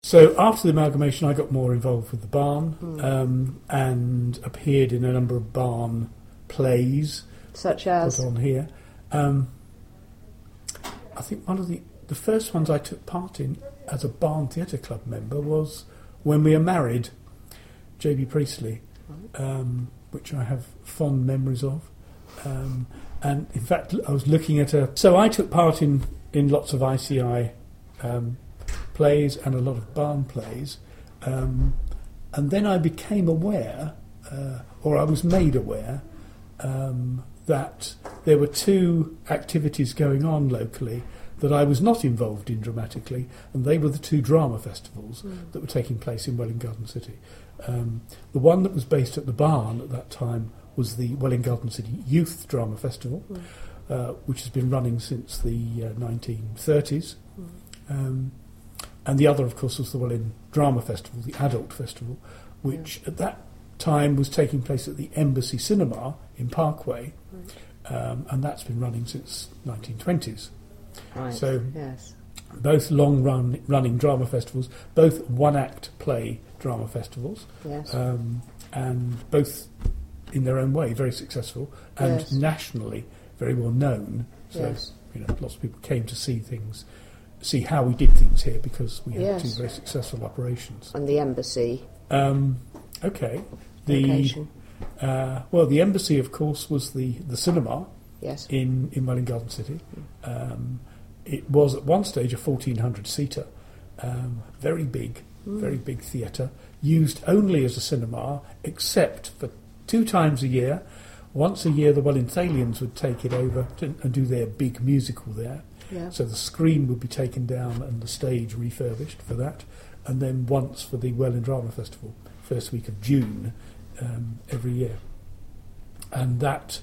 So after the amalgamation, I got more involved with the barn and appeared in a number of barn plays. Such as? Put on here. I think one of the first ones I took part in as a Barn Theatre Club member was When We Are Married, J.B. Priestley, which I have fond memories of. And in fact, I was looking at So I took part in lots of ICI plays and a lot of barn plays. And then I became aware, or I was made aware, that there were two activities going on locally that I was not involved in dramatically, and they were the two drama festivals that were taking place in Welwyn Garden City. The one that was based at the barn at that time was the Welwyn Garden City Youth Drama Festival, which has been running since the 1930s. And the other, of course, was the Welwyn Drama Festival, the Adult Festival, which at that time was taking place at the Embassy Cinema in Parkway, and that's been running since 1920s. Right. So yes. Both long-running drama festivals, both one-act play drama festivals, yes. And both in their own way very successful and yes. nationally very well known. So yes. Lots of people came to see see how we did things here because we had yes. two very successful operations. And the Embassy. Okay. Location. The Embassy, of course, was the cinema. Yes. In Welwyn Garden City. It was at one stage a 1,400-seater, very big theatre, used only as a cinema, except for 2 times a year. Once a year the Welwynthalians would take it over and do their big musical there. Yeah. So the screen would be taken down and the stage refurbished for that. And then once for the Welwyn Drama Festival, first week of June every year. And that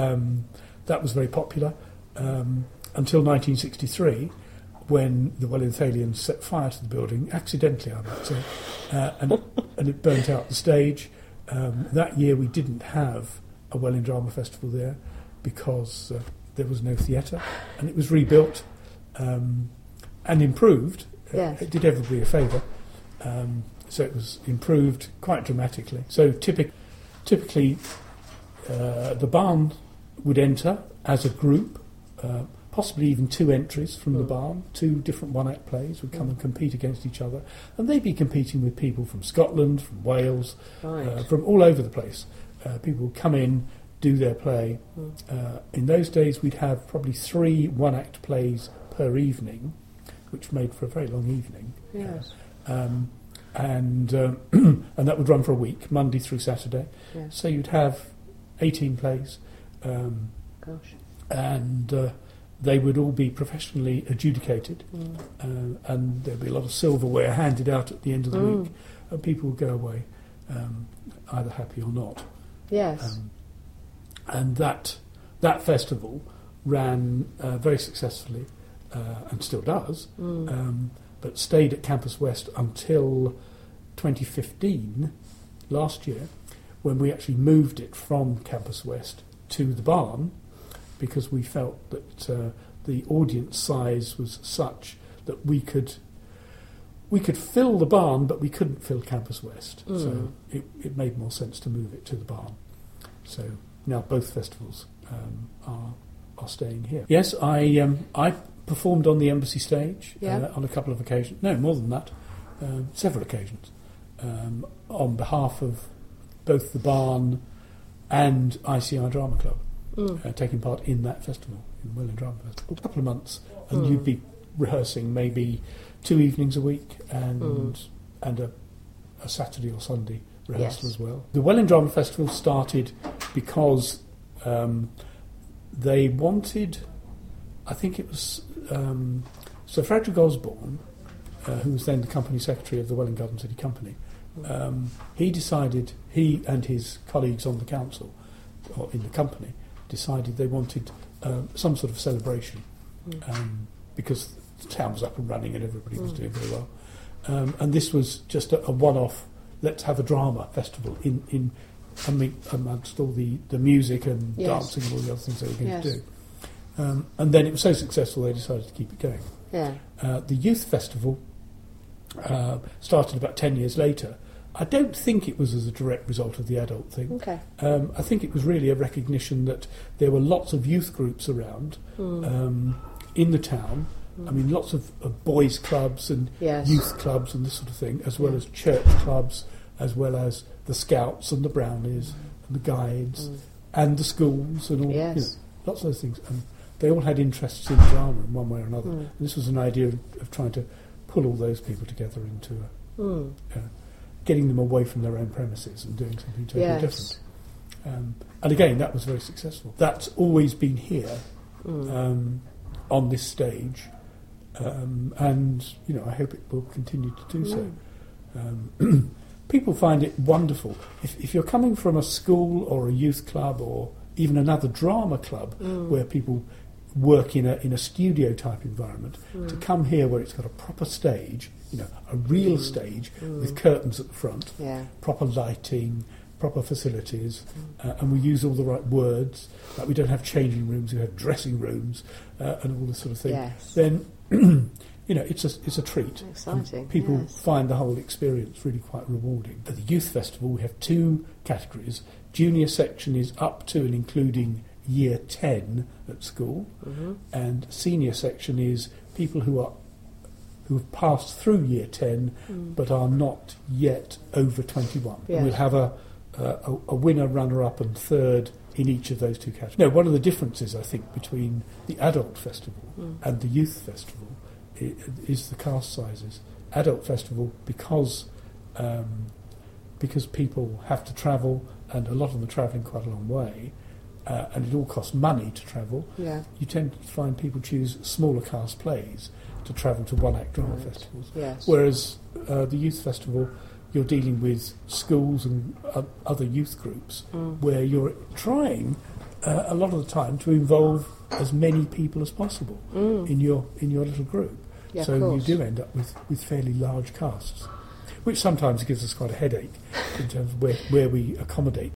was very popular until 1963, when the Welwynthalians set fire to the building, accidentally I might say, and it burnt out the stage. That year we didn't have a Welwyn Drama Festival there because there was no theatre, and it was rebuilt and improved. Yes. It did everybody a favour. So it was improved quite dramatically. So typically the barn would enter as a group, possibly even 2 entries from the barn, 2 different one-act plays would come and compete against each other, and they'd be competing with people from Scotland, from Wales, right. From all over the place. People would come in, do their play. In those days we'd have probably 3 one-act plays per evening, which made for a very long evening. Yes. And that would run for a week, Monday through Saturday. Yes. So you'd have 18 plays. Gosh. And they would all be professionally adjudicated, and there'd be a lot of silverware handed out at the end of the week, and people would go away either happy or not. Yes. And that festival ran very successfully, and still does, but stayed at Campus West until 2015, last year, when we actually moved it from Campus West to the barn, because we felt that the audience size was such that we could fill the barn, but we couldn't fill Campus West. So it made more sense to move it to the barn. So now both festivals are staying here. Yes, I performed on the Embassy stage on a couple of occasions. No, more than that, several occasions, on behalf of both the barn and ICI Drama Club. Taking part in that festival, in the Welwyn Drama Festival, a couple of months, and you'd be rehearsing maybe 2 evenings a week and a Saturday or Sunday rehearsal as well. The Welwyn Drama Festival started because they wanted, I think it was Sir Frederick Osborne, who was then the company secretary of the Welwyn Garden City Company. He decided, he and his colleagues on the council, or in the company, decided they wanted some sort of celebration because the town was up and running and everybody was doing very well. And this was just a one-off, let's have a drama festival amongst all the music and dancing and all the other things they were going to do. And then it was so successful they decided to keep it going. Yeah. The youth festival started about 10 years later. I don't think it was as a direct result of the adult thing. Okay. I think it was really a recognition that there were lots of youth groups around in the town. I mean, lots of boys' clubs and youth clubs and this sort of thing, as well as church clubs, as well as the Scouts and the Brownies and the Guides and the schools and all, lots of those things. And they all had interests in drama in one way or another. And this was an idea of trying to pull all those people together into getting them away from their own premises and doing something totally different. And again, that was very successful. That's always been here on this stage. And, you know, I hope it will continue to do so. People find it wonderful. If you're coming from a school or a youth club or even another drama club where people work in a studio type environment, to come here where it's got a proper stage, you know, a real stage with curtains at the front, proper lighting, proper facilities, and we use all the right words, like we don't have changing rooms, we have dressing rooms, and all this sort of thing, then you know, it's a treat. Exciting. People find the whole experience really quite rewarding. At the Youth Festival we have two categories. Junior section is up to and including year 10 at school, and senior section is people who have passed through year 10 but are not yet over 21. We'll have a winner, runner-up and third in each of those two categories. Now, one of the differences, I think, between the adult festival and the youth festival is the cast sizes. Adult festival, because people have to travel, and a lot of them are travelling quite a long way, and it all costs money to travel, you tend to find people choose smaller cast plays to travel to one-act drama festivals. Whereas the youth festival, you're dealing with schools and other youth groups where you're trying a lot of the time to involve as many people as possible in your little group. So you do end up with fairly large casts, which sometimes gives us quite a headache in terms of where we accommodate